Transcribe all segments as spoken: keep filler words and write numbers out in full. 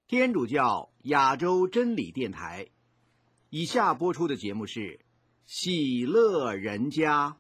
天主教亚洲真理电台，以下播出的节目是《喜乐人家》。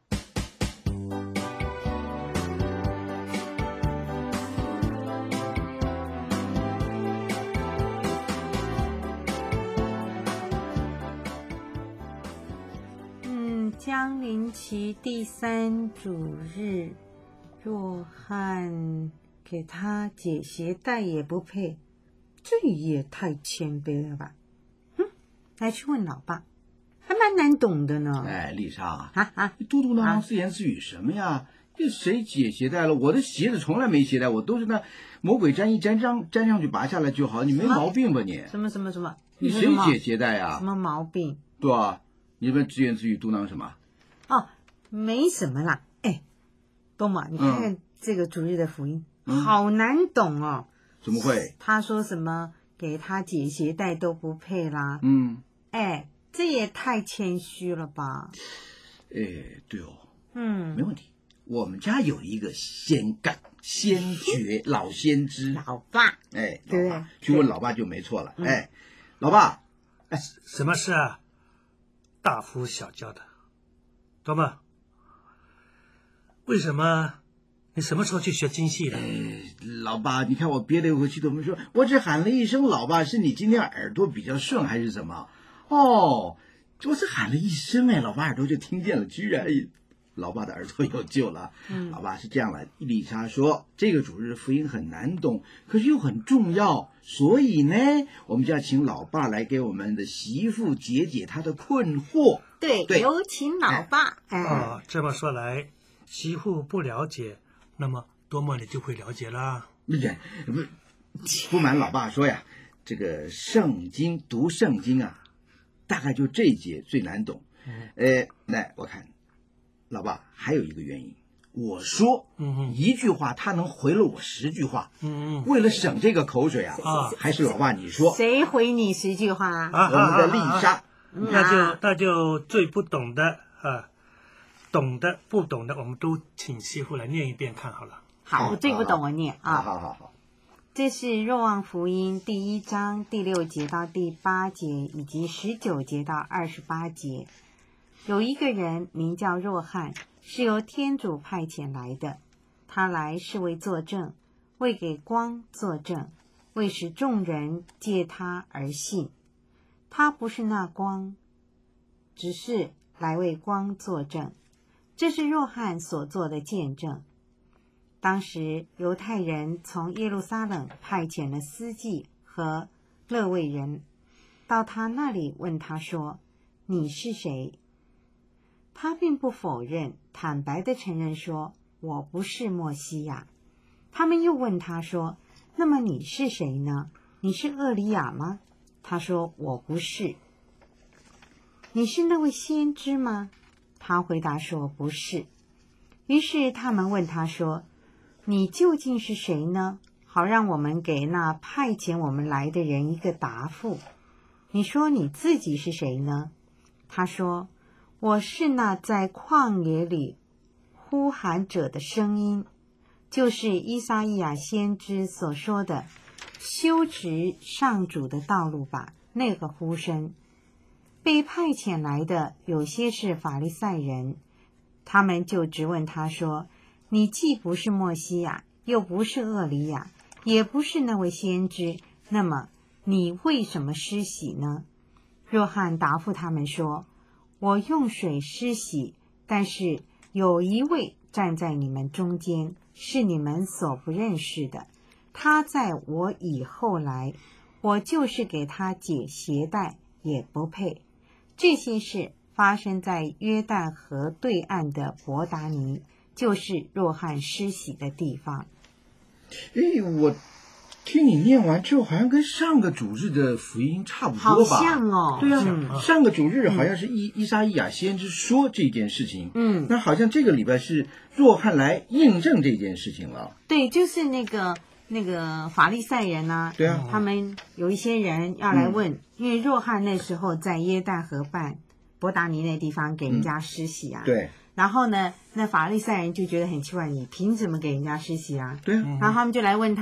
嗯，江临期第三主日，若汉给他解鞋带也不配。这也太谦卑了吧！嗯，来去问老爸，还蛮难懂的呢。 哎，丽莎啊， 啊啊， 嘟嘟囔囔自言自语什么呀？这谁解鞋带了？我的鞋子从来没鞋带，我都是那魔鬼粘一粘上粘上去拔下来就好。你没毛病吧你？ 什么什么什么？ 你谁解鞋带呀？ 什么毛病？ 对啊，你们自言自语嘟囔什么？ 哦，没什么啦。哎，东马，你看看这个主日的福音，嗯、好难懂哦。 怎么会？ 他说什么给他解鞋带都不配啦？ 嗯， 哎，这也太谦虚了吧？ 哎，对哦， 嗯， 没问题。我们家有一个先干先觉老先知， 老爸， 哎， 对， 去问老爸就没错了。嗯、哎，老爸， 哎，什么事啊？大呼小叫的，多么？为什么？你什么时候去学京戏的？ 哎，老爸，你看我憋了一口气都没说，我只喊了一声老爸，是你今天耳朵比较顺还是什么？哦，我是喊了一声哎，老爸耳朵就听见了，居然老爸的耳朵有救了。嗯，老爸是这样的，丽莎说这个主日福音很难懂，可是又很重要，所以呢，我们就要请老爸来给我们的媳妇解解她的困惑。 对，对有请老爸。 哎，哦，这么说来，媳妇不了解。那么多么你就会了解啦。 不不瞒老爸说呀，这个圣经读圣经啊，大概就这一节最难懂。嗯、呃，那我看老爸还有一个原因，我说、嗯、一句话他能回了我十句话。嗯，为了省这个口水啊，啊还是老爸你说。 谁回你十句话啊？ 我们的丽莎。 啊啊啊啊、那就那就最不懂的啊。懂的不懂的，我们都请媳妇来念一遍看好了。 好，我最不懂我念啊。 好好好。 这是若望福音第一章第六节到第八节，以及十九节到二十八节。有一个人名叫若翰，是由天主派遣来的。他来是为作证，为给光作证，为使众人借他而信。他不是那光，只是来为光作证。这是若翰所做的见证。当时犹太人从耶路撒冷派遣了司祭和勒未人到他那里，问他说：“你是谁？”他并不否认，坦白地承认说：“我不是默西亚。”他们又问他说：“那么你是谁呢？你是厄里亚吗？”他说：“我不是。”“你是那位先知吗？”他回答说：“不是。”于是他们问他说：“你究竟是谁呢？好让我们给那派遣我们来的人一个答复。你说你自己是谁呢？”他说：“我是那在旷野里呼喊者的声音，就是依撒意亚先知所说的，修直上主的道路吧。”那个呼声。被派遣来的有些是法利赛人，他们就质问他说：“你既不是默西亚，又不是厄里亚，也不是那位先知，那么你为什么施洗呢？”若翰答复他们说：“我用水施洗，但是有一位站在你们中间，是你们所不认识的，他在我以后来，我就是给他解鞋带也不配。”这些事发生在约旦河对岸的伯达尼，就是若翰施洗的地方。 哎，我听你念完之后，好像跟上个主日的福音差不多吧？ 好像哦。 对啊，嗯、上个主日好像是伊伊撒意亚先知说这件事情， 嗯， 那好像这个礼拜是若翰来印证这件事情了。 对，就是那个那个法利赛人啊， 对啊， 他们有一些人要来问，嗯、因为若翰那时候在约旦河畔伯达尼那地方给人家施洗啊， 嗯、对。 然后呢，那法利赛人就觉得很奇怪，你凭什么给人家施洗啊？ 对啊。 然后他们就来问他，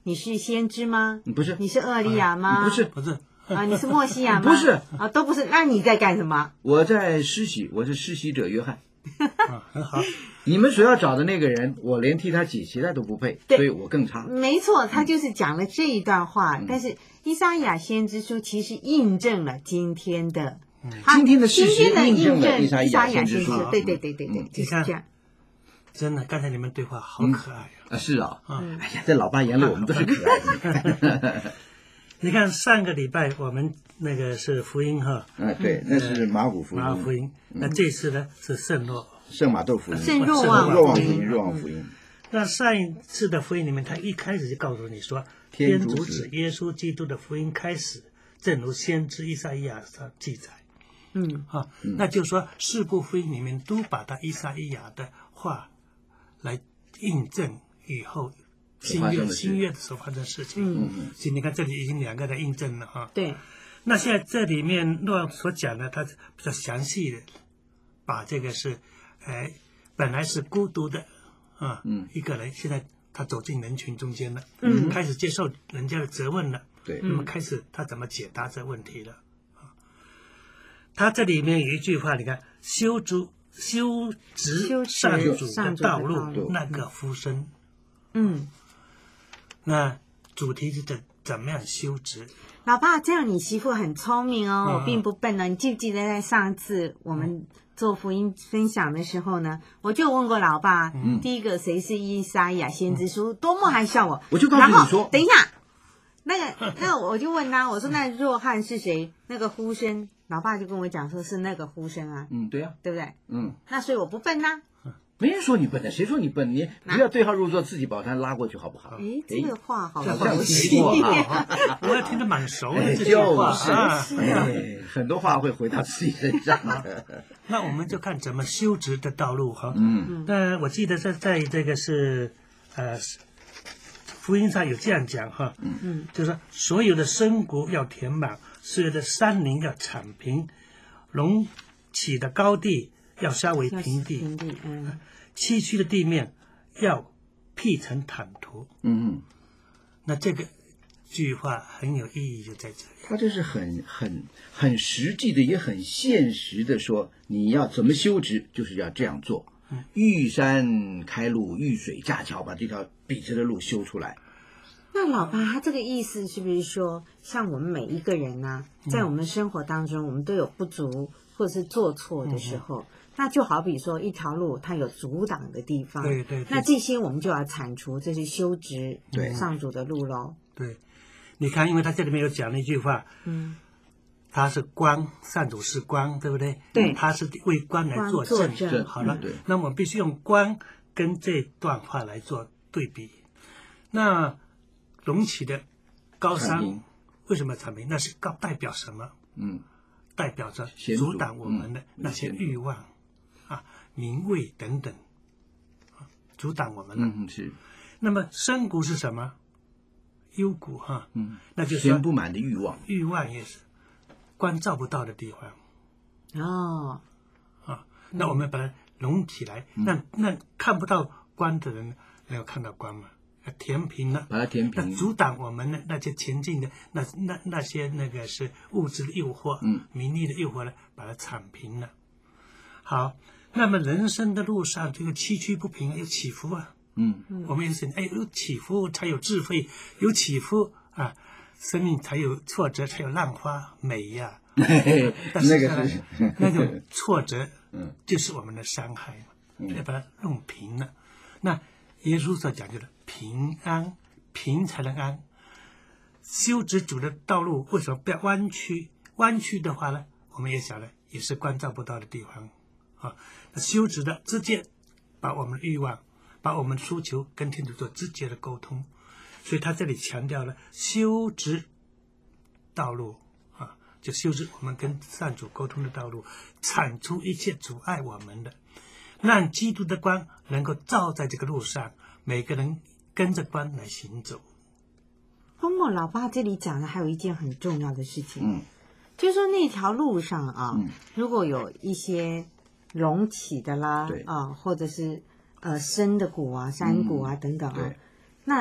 你是先知吗？ 不是， 你是厄利亚吗？ 不是， 不是啊，你是默西亚吗？ 不是啊，都不是。那你在干什么？ 我在施洗，我是施洗者约翰。 啊，很好。 你们所要找的那个人，我连替他解鞋带都不配， 对所以我更差。 没错，他就是讲了这一段话。 嗯、 但是以赛亚先知书其实印证了今天的， 嗯、今天的事实印证了以赛亚先知书。 对对对对对， 嗯、 就是这样。 真的，刚才你们对话好可爱呀、 啊！啊，是啊， 嗯， 哎呀，在老爸眼里我们都是可爱的。 你看上个礼拜我们那个是福音哈， 嗯，对，那是马可福音。 马可福音，那这次呢是圣若圣马窦福音， 圣若望若望福音，若望福音。 那上一次的福音里面，他一开始就告诉你说，天主子耶稣基督的福音开始，正如先知以赛亚上记载。 嗯， 啊，那就是说四部福音里面都把他以赛亚的话来印证以后新约新约的所发生的事情。 嗯嗯， 所以你看这里已经两个的印证了哈。 对。 那现在这里面若所讲的，他比较详细的把这个是，哎，本来是孤独的啊， 嗯， 一个人，现在他走进人群中间了， 嗯， 开始接受人家的责问了， 对， 那么开始他怎么解答这问题了啊？他这里面有一句话，你看，修主修直上主的道路，那个夫生， 嗯， 那主题是怎怎么样修直？ 老爸，这样你媳妇很聪明哦， 嗯、 我并不笨呢。你记不记得在上次我们做福音分享的时候呢，我就问过老爸， 嗯、 第一个谁是以赛亚先知书，多么还笑我， 我就告诉你说， 等一下，那个那我就问他，我说那若翰是谁？那个呼声，老爸就跟我讲说是那个呼声啊， 嗯，对呀、啊， 对不对？ 嗯， 那所以我不笨呐、 啊。没人说你笨的，谁说你笨？你不要对号入座，自己把他拉过去，好不好？ 哎，这个话好像细听过啊，我也听得蛮熟的，这句话啊， 哎，很多话会回到自己身上。 那我们就看怎么修直的道路哈。 嗯， 那我记得在在这个是呃福音上有这样讲哈， 嗯， 就是说所有的深谷要填满，所有的山林要铲平，隆起的高地要稍微平地， 平地，嗯， 崎岖的地面要辟成坦途。 嗯， 那这个句话很有意义，就在这里。 他这是很很很实际的，也很现实的说，你要怎么修直，就是要这样做。 嗯， 遇山开路，遇水架桥，把这条笔直的路修出来。 那老爸，他这个意思是不是说，像我们每一个人呢、啊，在我们生活当中，我们都有不足或者是做错的时候，嗯、那就好比说一条路它有阻挡的地方， 对 对, 对， 那这些我们就要铲除，这是修直对上主的路喽。 对，你看，因为他这里面有讲了一句话， 嗯， 他是光，上主是光，对不对？ 对， 他是为光来做证。 证好了， 对， 那我们必须用光跟这段话来做对比。那隆起的高山为什么铲平？那是高代表什么？ 嗯， 代表着阻挡我们的那些欲望、嗯、啊、名位等等，啊，阻挡我们的。 嗯，是。 那么深谷是什么？幽谷哈， 嗯， 那就是填不满的欲望， 欲望也是光照不到的地方。 哦， 啊，那我们把它隆起来， 嗯、 那那看不到光的人能够看到光吗？要填平了， 把它填平， 那阻挡我们的那些前进的那那那些那个是物质的诱惑， 嗯， 名利的诱惑呢，把它铲平了。好，那么人生的路上这个崎岖不平，有起伏啊。 嗯， 我们也是，哎，有起伏才有智慧，有起伏啊，生命才有挫折，才有浪花美呀、啊。但是那个是那种挫折， 嗯， 就是我们的伤害嘛， 嗯、 要把它弄平了。那耶稣所讲究的平安，平才能安。修直主的道路为什么不要弯曲？弯曲的话呢，我们也想了，也是关照不到的地方啊。那修直的直接把我们的欲望，把我们的诉求跟天主做直接的沟通，所以他这里强调了修直道路啊，就修直我们跟上主沟通的道路，铲除一切阻碍我们的，让基督的光能够照在这个路上，每个人跟着光来行走。 欧莫老爸这里讲的还有一件很重要的事情， 嗯， 就是说那条路上啊， 嗯、 如果有一些隆起的啦， 对啊，或者是呃深的谷啊、山谷啊、嗯、等等啊，那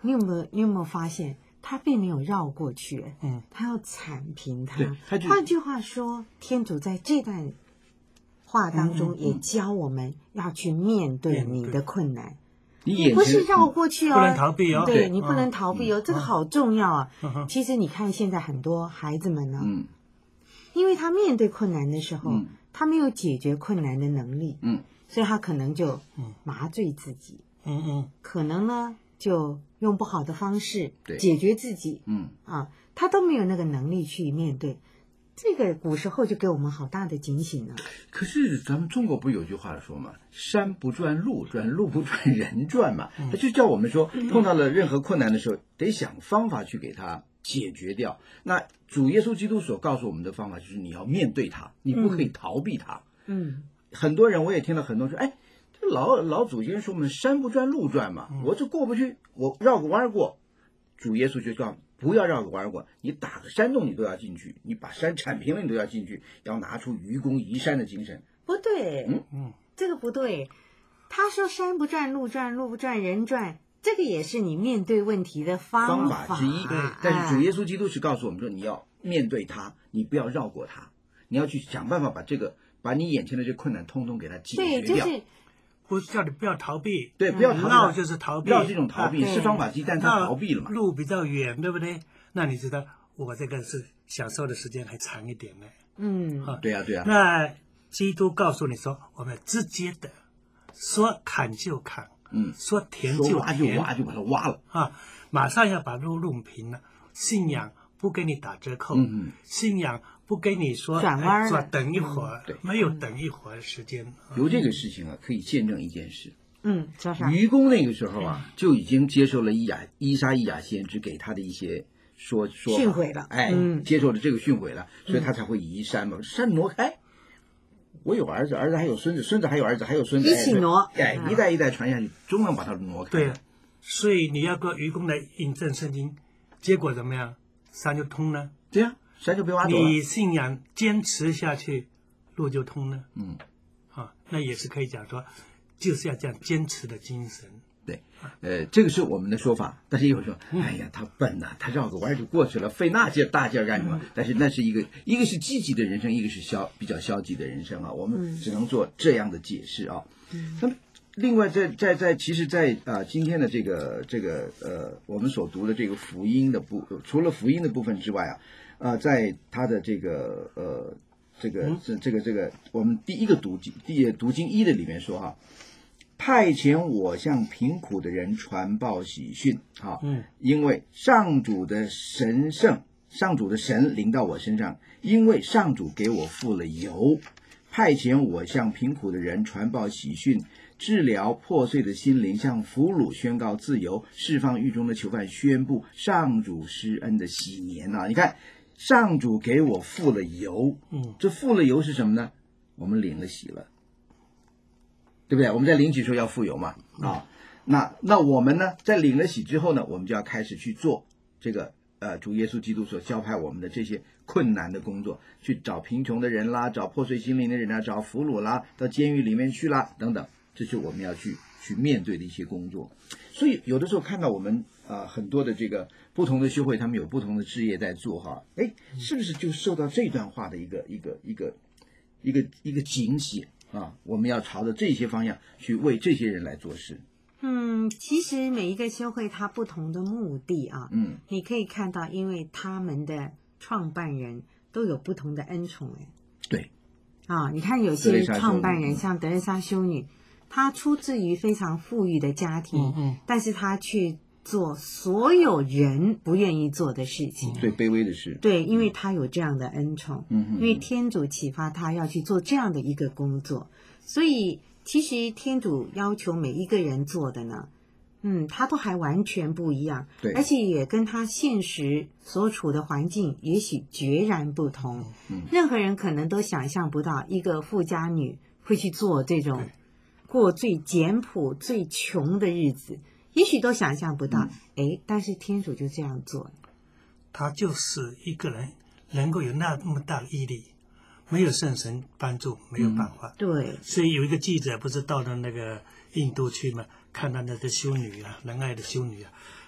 你有没有你有没有发现，他并没有绕过去， 嗯， 他要铲平它。 对他就换句话说，天主在这段话当中嗯嗯也教我们要去面对面对你的困难。 你你眼前不是绕过去哦， 不能逃避哦对对你不能逃避哦，这个好重要啊。 嗯哼其实你看现在很多孩子们呢， 嗯因为他面对困难的时候， 嗯他没有解决困难的能力， 嗯所以他可能就嗯麻醉自己， 嗯嗯， 可能呢就用不好的方式对解决自己嗯， 啊，他都没有那个能力去面对。这个古时候就给我们好大的警醒了。 可是咱们中国不是有句话说嘛，山不转路转，路不转人转嘛，他就叫我们说，碰到了任何困难的时候，得想方法去给它解决掉。那主耶稣基督所告诉我们的方法就是你要面对它，你不可以逃避它。 嗯， 很多人我也听到很多人说，哎，这老老祖先说我们山不转路转嘛，我这过不去，我绕个弯儿过。主耶稣就告诉不要绕个弯儿过，你打个山洞你都要进去，你把山铲平了你都要进去，要拿出愚公移山的精神。 不对， 嗯嗯， 这个不对。他说山不转路转，路不转人转，这个也是你面对问题的方法法之一， 对， 但是主耶稣稣基督是告诉我们说，你要面对它，你不要绕过它，你要去想办法把这个，把你眼前的这困难通通给它解对， 决掉。 就是不是叫你不要逃避， 对，不要逃避绕就是逃避， 绕这种逃避啊对是方法之一，但他逃避了嘛。 路比较远，对不对？那你知道我这个是享受的时间还长一点呢。 嗯啊， 对呀、对呀、 那基督告诉你说，我们直接的说砍就砍， 嗯， 说填说挖就填挖，就把它挖了。 啊，马上要把路弄平了。信仰不给你打折扣， 嗯嗯信仰不给你说转弯儿了哎说等一会儿， 对没有等一会儿的时间。啊由这个事情啊，可以见证一件事。 嗯，说啥？ 愚公那个时候啊，就已经接受了伊雅伊莎伊雅先知给他的一些说说法训诲了哎， 嗯接受了这个训诲了，所以他才会移山嘛，山挪开。我有儿子，儿子还有孙子，孙子还有儿子，还有孙子， 一起挪哎， 嗯一代一代传下去，终能把它挪开。 对，所以你要跟愚公来印证圣经，结果怎么样？山就通了。 对呀、山就被挖走了。 你信仰坚持下去，路就通了。 嗯， 啊，那也是可以讲说，就是要这样坚持的精神。 对，呃，这个是我们的说法，但是有人说，哎呀，他笨呐、他绕个弯就过去了，费那劲大劲儿干什么？但是那是一个，一个是积极的人生，一个是消比较消极的人生啊，我们只能做这样的解释啊。那么，另外在在在，其实在，在啊今天的这个这个呃，我们所读的这个福音的部，除了福音的部分之外啊，呃，在他的这个呃这个这这个这个，我们第一个读经第读经一的里面说哈、派遣我向贫苦的人传报喜讯，啊， 嗯， 因为上主的神圣，上主的神临到我身上，因为上主给我付了油，派遣我向贫苦的人传报喜讯，治疗破碎的心灵，向俘虏宣告自由，释放狱中的囚犯，宣布上主施恩的喜年啊！你看，上主给我付了油， 嗯， 这付了油是什么呢？我们领了喜了。对不对？我们在领喜时候要富有嘛，啊，那那我们呢，在领了喜之后呢，我们就要开始去做这个呃主耶稣基督所交派我们的这些困难的工作，去找贫穷的人啦，找破碎心灵的人啦，找俘虏啦，到监狱里面去啦，等等，这是我们要去去面对的一些工作。所以有的时候看到我们啊、呃、很多的这个不同的修会，他们有不同的事业在做哈，哎，是不是就受到这段话的一个一个一个一个一个警醒？啊，我们要朝着这些方向去为这些人来做事。 嗯，其实每一个修会它不同的目的啊， 嗯， 你可以看到，因为他们的创办人都有不同的恩宠，哎， 对， 啊，你看有些创办人像德蕾莎修女，她出自于非常富裕的家庭， 嗯嗯， 但是她去做所有人不愿意做的事情， 最卑微的事。 对，因为她有这样的恩宠， 嗯哼， 因为天主启发她要去做这样的一个工作，所以其实天主要求每一个人做的呢，嗯，他都还完全不一样， 对， 而且也跟他现实所处的环境也许决然不同。 嗯， 任何人可能都想象不到一个富家女会去做这种过最简朴、最穷的日子，也许都想象不到。哎、嗯，但是天主就这样做， 他就是一个人能够有那么大的毅力。没有圣神帮助，没有办法。 嗯、对， 所以有一个记者不是到了那个印度去嘛，看到那个修女啊，仁爱的修女啊，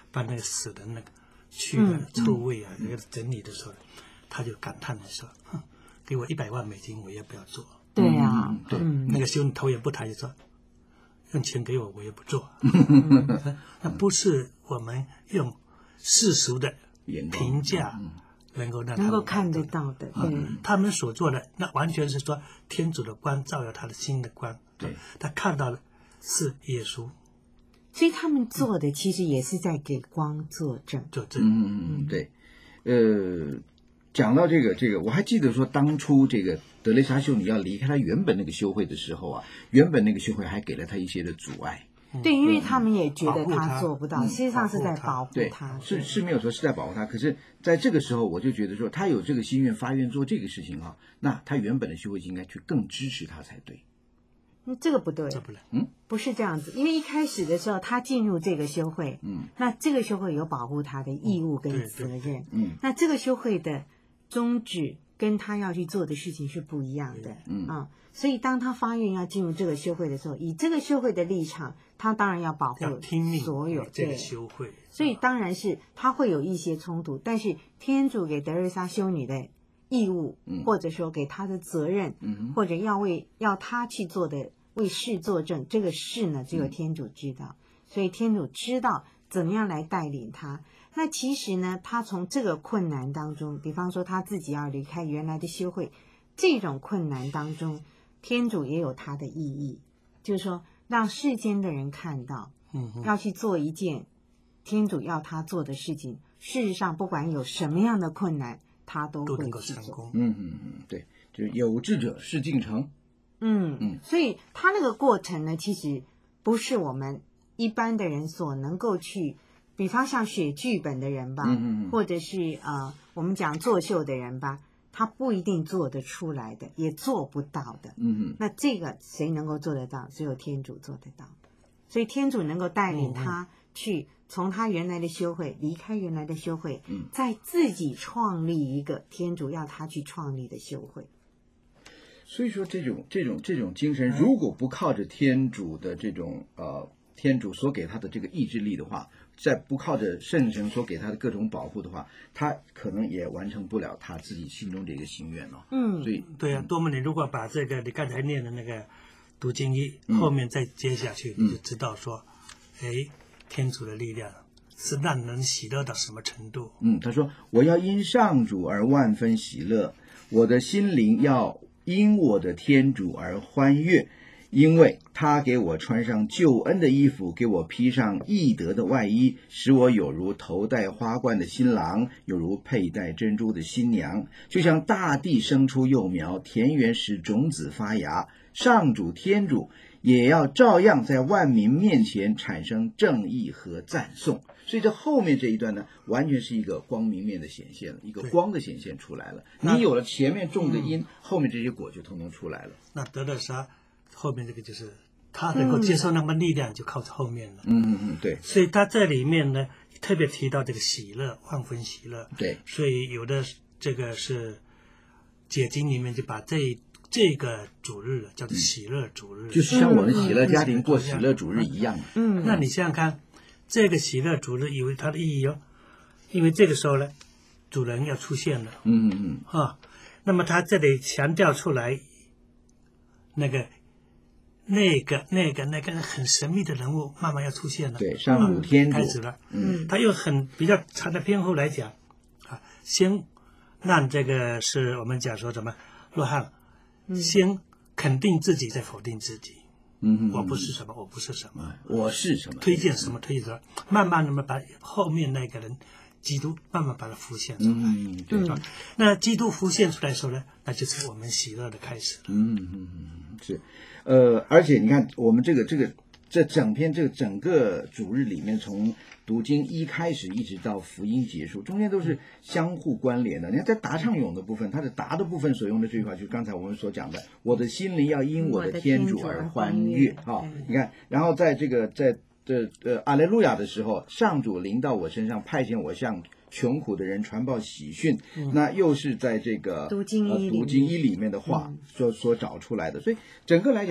把那个死的那个去了臭味啊，那个整理的时候，他就感叹的说：“哼，给我一百万美金，我也不要做。” 对啊， 对， 嗯， 那个修女头也不抬就说：“用钱给我，我也不做。嗯”那不是我们用世俗的评价能够让他们能够看得到的，对， 嗯，他们所做的那完全是说天主的光照耀他的心的光， 对， 他看到的是耶稣， 所以他们做的其实也是在给光作证。 就这， 嗯嗯嗯，对，呃，讲到这个这个，我还记得说当初这个德蕾莎修女要离开她原本那个修会的时候啊，原本那个修会还给了她一些的阻碍。 对，因为他们也觉得保护他他做不到， 嗯实际上是在保护对他。， 是是没有说是在保护他，可是在这个时候，我就觉得说他有这个心愿发愿做这个事情啊，那他原本的修会应该去更支持他才对。 嗯，这个不对， 这不能。 不是这样子。因为一开始的时候，他进入这个修会， 嗯， 那这个修会有保护他的义务跟责任， 嗯， 那这个修会的宗旨跟他要去做的事情是不一样的， 嗯啊，所以当他发愿要进入这个修会的时候，以这个修会的立场，他当然要保护要听命所有这个对。 修会， 所以当然是他会有一些冲突，但是天主给德瑞莎修女的义务， 嗯或者说给她的责任， 嗯或者要为要她去做的为事作证，这个事呢只嗯有天主知道，所以天主知道怎么样来带领他。那其实呢，他从这个困难当中，比方说他自己要离开原来的修会，这种困难当中，天主也有他的意义，就是说让世间的人看到， 嗯嗯， 要去做一件天主要他做的事情，事实上不管有什么样的困难，他都会都能够去做。 成功。 嗯嗯嗯，对，就是有志者事竟成。 嗯嗯所以他那个过程呢，其实不是我们一般的人所能够去，比方像写剧本的人吧， 嗯嗯嗯或者是呃我们讲作秀的人吧，他不一定做得出来的，也做不到的。 嗯嗯那这个谁能够做得到？只有天主做得到。所以天主能够带领他去从他原来的修会离开原来的修会， 嗯再自己创立一个天主要他去创立的修会。 所以说这种这种这种精神，如果不靠着天主的这种呃天主所给他的这个意志力的话，再不靠着圣神所给他的各种保护的话，他可能也完成不了他自己心中的一个心愿哦。 嗯所以对呀、多么你如果把这个你刚才念的那个读经一、后面再接下去，你就知道说，哎，天主的力量是让人喜乐到什么程度。 嗯，他说我要因上主而万分喜乐，我的心灵要因我的天主而欢悦，因为他给我穿上救恩的衣服，给我披上义德的外衣，使我有如头戴花冠的新郎，有如佩戴珍珠的新娘。就像大地生出幼苗，田园使种子发芽，上主天主也要照样在万民面前产生正义和赞颂。所以这后面这一段呢，完全是一个光明面的显现了，一个光的显现出来了。你有了前面种的因，后面这些果就通通出来了。 那德勒莎后面这个就是他能够接受那么力量，就靠后面了。 嗯嗯嗯，对所以他在里面呢特别提到这个喜乐，万分喜乐。 对， 所以有的这个是解经里面就把这这个主日叫做喜乐主日， 就是像我们喜乐家庭过喜乐主日一样。 嗯， 那你想想看，这个喜乐主日有它的意义哦，因为这个时候呢，主人要出现了嗯嗯啊。那么他这里强调出来，那个、那个、那个、那个很神秘的人物慢慢要出现了。 对，上主天主开始了。 嗯他用很比较长的篇幅来讲啊，先让这个是我们讲说什么，洛汉先肯定自己，再否定自己。 嗯嗯， 我不是什么，我不是什么， 我是什么？ 推荐什么，推荐什么，慢慢的嘛，把后面那个人基督慢慢把它浮现出来。 嗯，对嗯那基督浮现出来的时候呢，那就是我们喜乐的开始了。 嗯嗯嗯，是，呃，而且你看，我们这个这个这整篇这个整个主日里面，从读经一开始一直到福音结束，中间都是相互关联的。你看，在答唱咏的部分，它的答的部分所用的这句话，就是刚才我们所讲的“我的心灵要因我的天主而欢悦”啊。你看，然后在这个在这呃阿雷路亚的时候，上主临到我身上，派遣我向穷苦的人传报喜讯， 嗯那又是在这个读经一里面呃读经一里面的话所所找出来的。所以整个来讲，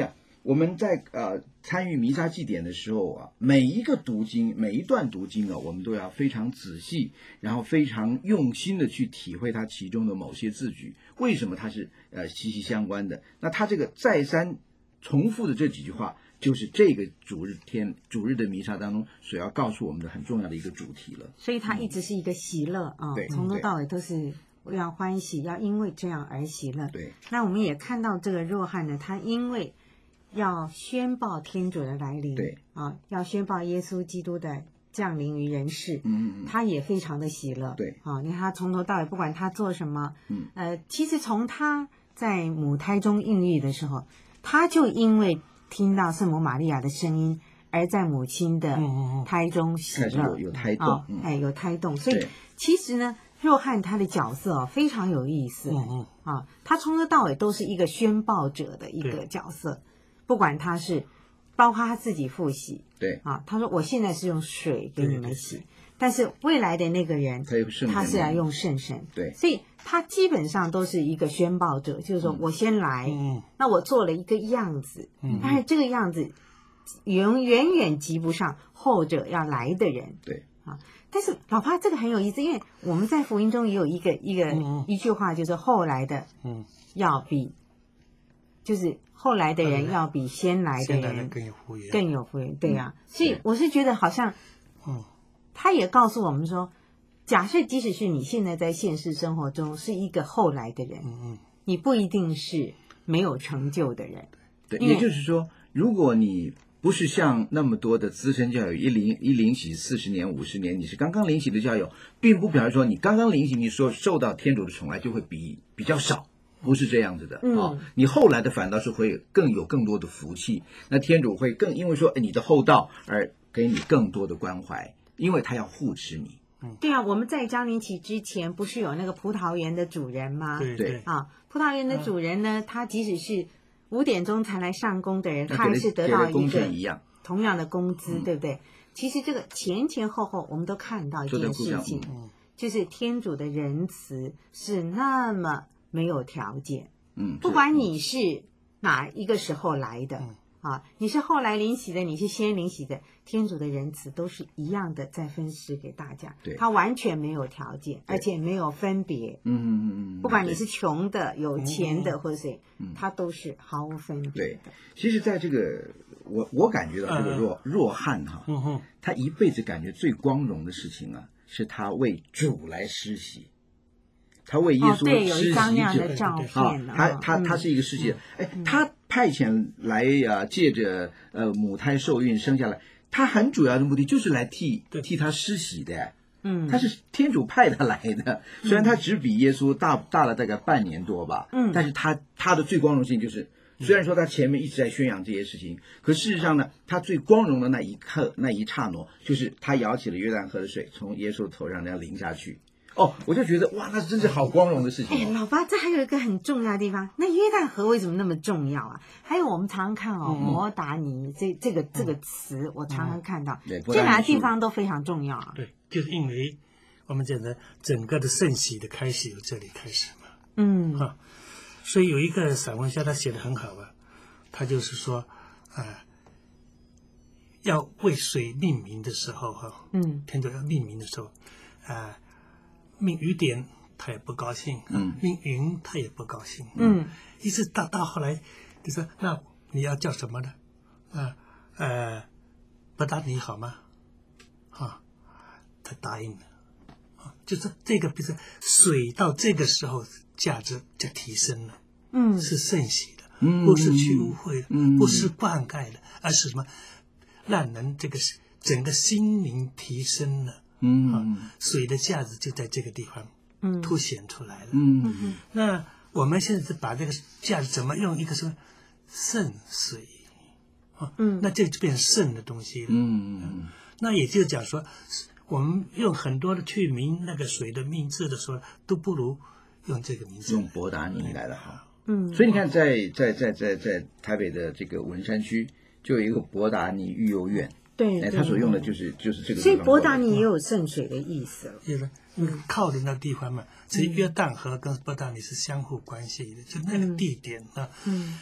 我们在呃参与弥撒祭典的时候啊，每一个读经，每一段读经啊，我们都要非常仔细，然后非常用心的去体会它其中的某些字句，为什么它是呃息息相关的。那它这个再三重复的这几句话，就是这个主日天主日的弥撒当中所要告诉我们的很重要的一个主题了。 所以它一直是一个喜乐啊， 对从头到尾都是要欢喜，要因为这样而喜乐。 对， 那我们也看到这个若翰呢，他因为要宣报天主的来临， 对啊，要宣报耶稣基督的降临于人世， 嗯嗯他也非常的喜乐。 对啊，你看他从头到尾，不管他做什么， 嗯， 呃，其实从他在母胎中孕育的时候，他就因为听到圣母玛利亚的声音，而在母亲的胎中喜乐， 开始有有胎动， 哦嗯哎，有胎动。所以对其实呢，若翰他的角色哦非常有意思， 嗯嗯啊，他从头到尾都是一个宣报者的一个对角色，不管他是包括他自己复洗对， 啊，他说我现在是用水给你对对们洗，但是未来的那个人他用圣神他是要用圣神， 对所以他基本上都是一个宣报者，就是说我先来， 嗯那我做了一个样子， 嗯但是这个样子远远远及不上后者要来的人。 对啊，但是老爸这个很有意思，因为我们在福音中也有一个一个、 嗯一句话，就是后来的嗯， 要比，就是后来的人嗯要比先来的现在的人更有福源， 更有福音，对呀、所以对我是觉得好像嗯他也告诉我们说，假设即使是你现在在现实生活中是一个后来的人， 嗯嗯你不一定是没有成就的人。 对， 因为也就是说，如果你不是像那么多的资深教友一领一领洗四十年五十年，你是刚刚领洗的教友，并不表示说你刚刚领洗，你说受到天主的宠爱就会比比较少，不是这样子的啊、 嗯哦。你后来的反倒是会更有更多的福气，那天主会更因为说哎你的厚道而给你更多的关怀，因为他要护持你。 对啊，我们在张灵起之前不是有那个葡萄园的主人吗？ 对对对， 啊，葡萄园的主人呢，他即使是五点钟才来上工的人， 那给了他还是得给了工到一个钱一样， 同样的工资， 嗯对不对？其实这个前前后后，我们都看到一件坐在路上事情， 嗯就是天主的仁慈是那么没有条件， 嗯， 不管你是哪一个时候来的。 嗯啊，你是后来领洗的，你是先领洗的，天主的仁慈都是一样的，在分施给大家。 对他完全没有条件，而且没有分别。 嗯嗯嗯嗯，对不管你是穷的、有钱的， 嗯或者谁，他都是毫无分别对的。 其实，在这个我我感觉到这个若若翰哈， 嗯哼他一辈子感觉最光荣的事情啊，是他为主来施洗，他为耶哦， 稣对，有施一张那洗者样的照对啊片， 他啊嗯他他是一个施洗者，哎，他派遣来啊，借着呃母胎受孕生下来，他很主要的目的就是来替对替他施洗的。 嗯， 他是天主派他来的，虽然他只比耶稣大大了大概半年多吧， 嗯但是他他的最光荣性就是，虽然说他前面一直在宣扬这些事情，可事实上呢，他最光荣的那一刻那一刹那，就是他舀起了约旦河的水，从耶稣的头上那样淋下去。哦，我就觉得哇，那真是好光荣的事哎， 情哦。 老爸，这还有一个很重要的地方，那约旦河为什么那么重要啊？还有我们常常看哦，摩达尼这这个这个词，我常常看到， 对这两个地方都非常重要啊。 对，就是因为我们讲的整个的圣洗的开始由这里开始嘛， 嗯啊，所以有一个散文家他写的很好啊，他就是说啊、呃要为水命名的时候哈、 嗯天主要命名的时候，啊、命雨点他也不高兴， 嗯命云他也不高兴， 嗯一直到到后来，就说那你要叫什么呢？啊呃，不答你好吗？啊，他答应了。啊，就是这个，比如说水到这个时候价值就提升了， 嗯是圣洗的， 嗯不是去污秽的， 嗯不是灌溉的，而是什么让人这个整个心灵提升了。 嗯啊，水的价值就在这个地方嗯凸显出来了。 嗯那我们现在是把这个价值怎么用一个什么圣水啊？ 嗯那这就变成圣的东西了。 嗯那也就是讲说，我们用很多的去名那个水的名字的时候，都不如用这个名字。 用博达尼来的好。 嗯， 所以你看在，在在在在台北的这个文山区，就有一个博达尼育幼院， 对， 哎， 对他所用的就是就是这个地方。 所以博达尼也有圣水的意思了。 就是那个靠的那地方嘛，其实约旦河跟伯大尼是相互关系的，就那个地点啊。 嗯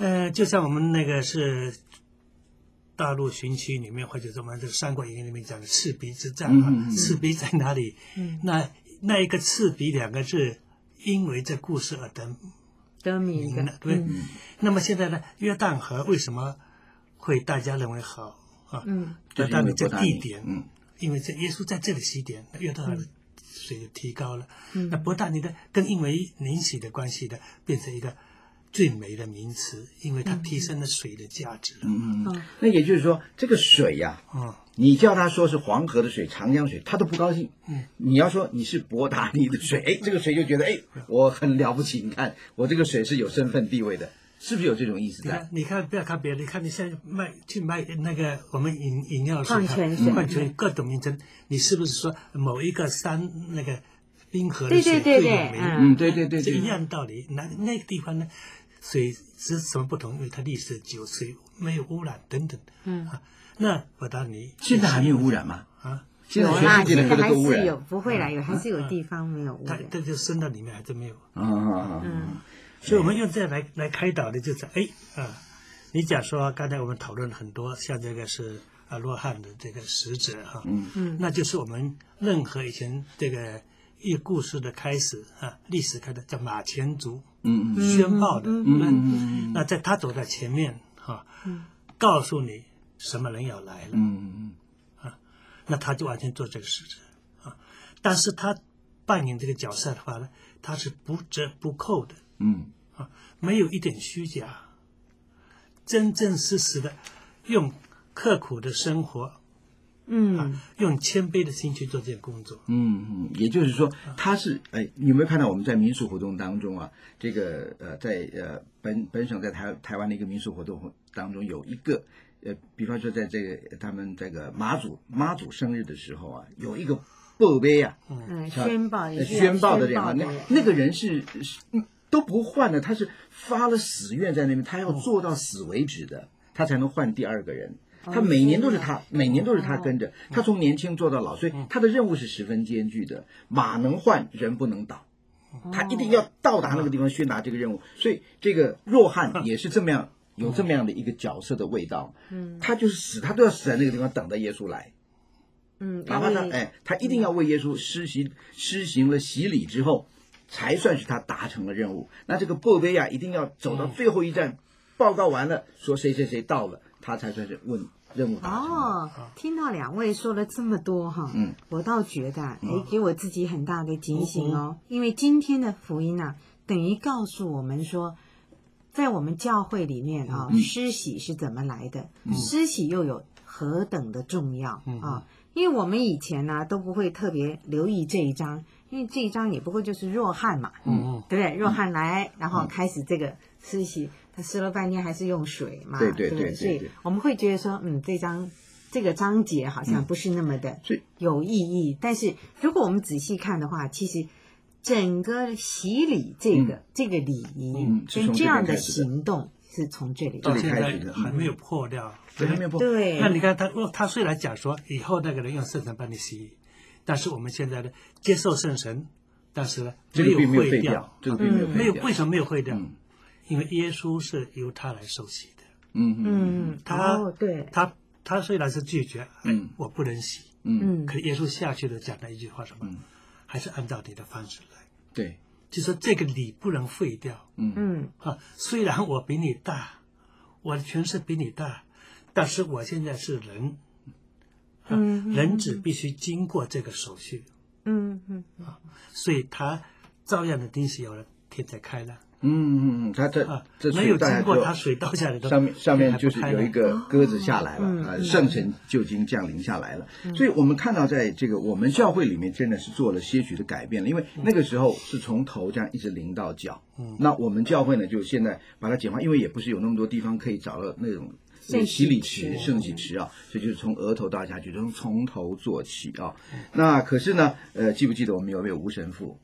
呃，就像我们那个是大陆巡区里面，或者是我们这个《三国演义》里面讲的赤壁之战啊， 嗯嗯嗯赤壁在哪里？ 嗯那那一个赤壁两个字，因为这故事而得得名的名的，，对不对？ 嗯那么现在呢，约旦河为什么会大家认为好啊？ 嗯约旦的这就是因为伯大尼地点， 嗯， 因为这耶稣在这里洗点，约旦河的水就提高了。 嗯那伯大尼的跟因为灵洗的关系的，变成一个最美的名词，因为它提升了水的价值了。 嗯嗯哦， 那也就是说，这个水呀、 嗯， 你叫他说是黄河的水、长江水，他都不高兴。 嗯， 你要说你是伯达尼的水，哎，这个水就觉得哎，我很了不起。你看我这个水是有身份地位的，是不是有这种意思在你看，？你看，不要看别人，你看你现在卖去卖那个我们饮饮料水， 矿泉水矿泉水各种名称，你是不是说某一个山那个冰河的对水对对对最有名？ 嗯嗯，对对对对这一，样道理。那那个地方呢，水是什么不同？因为它历史久，水没有污染等等。 嗯啊，那伯达尼现在还没有污染吗？ 啊， 现在有啦， 全世界的现在还河都污染。 是有，不会啦，有还是有地方没有污染。 它这就升到里面还是没有。 啊啊啊！ 嗯所以我们用这样来来开导的，就是哎啊，你讲说刚才我们讨论了很多，像这个是啊洛汉的这个使者哈， 嗯嗯那就是我们任何以前这个一故事的开始啊，历史开的叫马前卒嗯嗯宣报的， 嗯对不对嗯嗯那在他走在前面哈，告诉你什么人要来了， 嗯那他就完全做这个使者啊，但是他扮演这个角色的话呢，他是不折不扣的。 嗯啊，没有一点虚假，真真实实的用刻苦的生活， 嗯用谦卑的心去做这件工作。 嗯嗯，也就是说，他是哎，你有没有看到我们在民俗活动当中啊？这个呃，在呃本本省在台台湾的一个民俗活动当中有一个呃，比方说在这个他们这个妈祖妈祖生日的时候啊，有一个报碑啊， 嗯， 像宣报也呃是要宣报的人啊，那宣报的那个人是是嗯都不换的，他是发了死愿在那边，他要做到死为止的，他才能换第二个人。他每年都是他，每年都是他跟着，他从年轻做到老，所以他的任务是十分艰巨的。马能换，人不能倒，他一定要到达那个地方宣达这个任务。所以这个若汉也是这么样，有这么样的一个角色的味道。 嗯他就是死，他都要死在那个地方等待耶稣来。 嗯， 哪怕他因为哎，他一定要为耶稣施行施行了洗礼之后，才算是他达成了任务。那这个报碑啊，一定要走到最后一站，报告完了，说谁谁谁到了，他才算是问任务达成了。 哦，听到两位说了这么多哈， 嗯， 我倒觉得，哎，给我自己很大的警醒哦，因为今天的福音啊，等于告诉我们说，在我们教会里面啊，施洗是怎么来的，施洗又有何等的重要啊！因为我们以前呢、都不会特别留意这一章，因为这一章也不过就是若汉嘛， 嗯对不对？若汉来，然后开始这个施洗，他施了半天还是用水嘛， 对对不对？ 对对所以对我们会觉得说，嗯，这章这个章节好像不是那么的所以有意义。但是如果我们仔细看的话，其实整个洗礼这个、这个礼仪、 嗯是从跟这样的这边开始的行动是从这里这里到现在开始的还没有破掉， 对，还没有破。 对， 那你看他，哦他虽然讲说以后那个人用圣神帮你洗，但是我们现在呢接受圣神，但是呢这个并没有废废掉，这个并没有嗯没有废掉。 为什么没有废掉？ 嗯因为耶稣是由他来受洗的， 嗯嗯嗯， 他哦对， 他他虽然是拒绝，哎嗯我不能洗， 嗯， 嗯可是耶稣下去了讲了一句话什么？ 嗯还是按照你的方式来， 对， 就说这个礼不能废掉嗯嗯啊。虽然我比你大，我的权势比你大，但是我现在是人，啊嗯嗯人只必须经过这个手续， 嗯嗯所以他照样的定是有了天才开朗嗯嗯嗯，他这啊这， 没有水倒下之后经过他水倒下来的上面上面就是有一个鸽子下来了， 嗯啊，圣神就已经降临下来了。所以我们看到，在这个我们教会里面，真的是做了些许的改变了，因为那个时候是从头这样一直淋到脚。嗯，那我们教会呢，就现在把它简化，因为也不是有那么多地方可以找到那种圣洗礼洗池、 池圣洗池啊，所以就是从额头到下去，从从头做起啊。那可是呢，呃，记不记得我们有没有吴神父？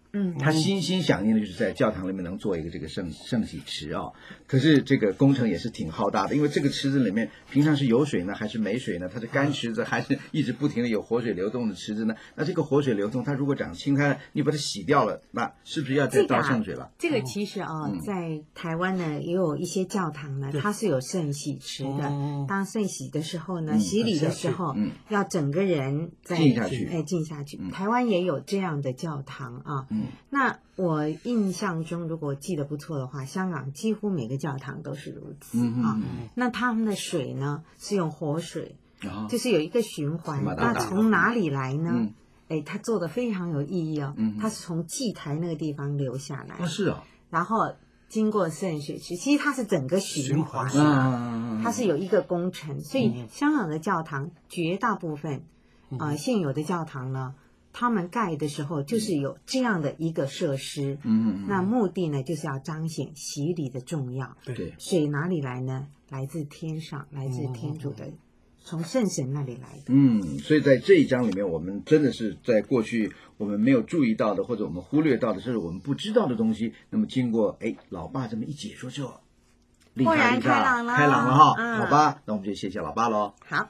嗯， 他心心想念的就是在教堂里面能做一个这个圣圣洗池啊、哦。可是这个工程也是挺浩大的，因为这个池子里面平常是有水呢还是没水呢？它是干池子还是一直不停的有活水流动的池子呢？那这个活水流动，它如果长青苔，你把它洗掉了，那是不是要再倒圣水了？ 这个、啊、这个其实啊、哦，在台湾呢也有一些教堂呢，它是有圣洗池的。当圣洗的时候呢，嗯、洗礼的时候、嗯、要整个人在浸下去， 哎浸下去、 嗯。 台湾也有这样的教堂啊。嗯，那我印象中，如果记得不错的话，香港几乎每个教堂都是如此、嗯、啊。那他们的水呢是用活水，哦、就是有一个循环。那从哪里来呢？嗯哎，他做的非常有意义哦。嗯，他是从祭台那个地方流下来。 哦，是啊、哦。 然后经过圣水池，其实它是整个循环的、啊， 它是有一个工程。所以香港的教堂绝大部分，嗯、呃，现有的教堂呢，他们盖的时候就是有这样的一个设施。嗯，那目的呢，就是要彰显洗礼的重要。 对， 水哪里来呢？来自天上，来自天主的。嗯从圣神那里来的。 嗯，所以在这一章里面，我们真的是在过去我们没有注意到的，或者我们忽略到的，甚至我们不知道的东西。那么经过哎老爸这么一解说之后， 豁然开朗了， 开朗了哈。 嗯、 好吧，那我们就谢谢老爸喽。 好。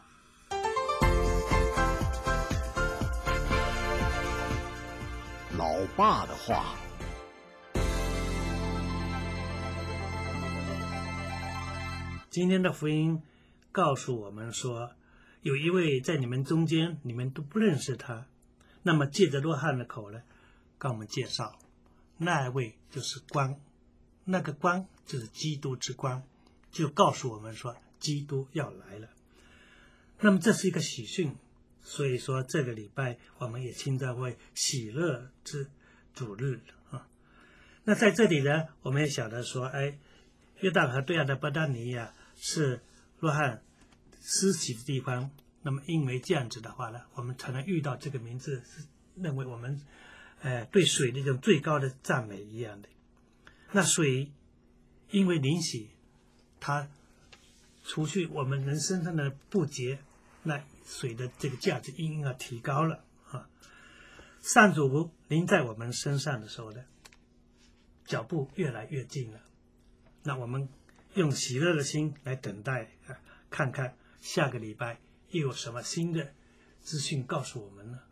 老爸的话。 今天的福音告诉我们说，有一位在你们中间，你们都不认识他。那么借着约翰的口呢，跟我们介绍，那位就是光，那个光就是基督之光，就告诉我们说，基督要来了。那么这是一个喜讯，所以说这个礼拜我们也称之为喜乐之主日啊。那在这里呢，我们也晓得说，哎，约旦河对岸的伯大尼亚是约翰施洗的地方。那么因为这样子的话呢，我们才能遇到这个名字，是认为我们呃对水的一种最高的赞美一样的。那水因为灵洗，它除去我们人身上的不洁，那水的这个价值因而提高了啊。上主临在我们身上的时候呢，脚步越来越近了。那我们用喜乐的心来等待啊，看看下个礼拜又有什么新的资讯告诉我们呢？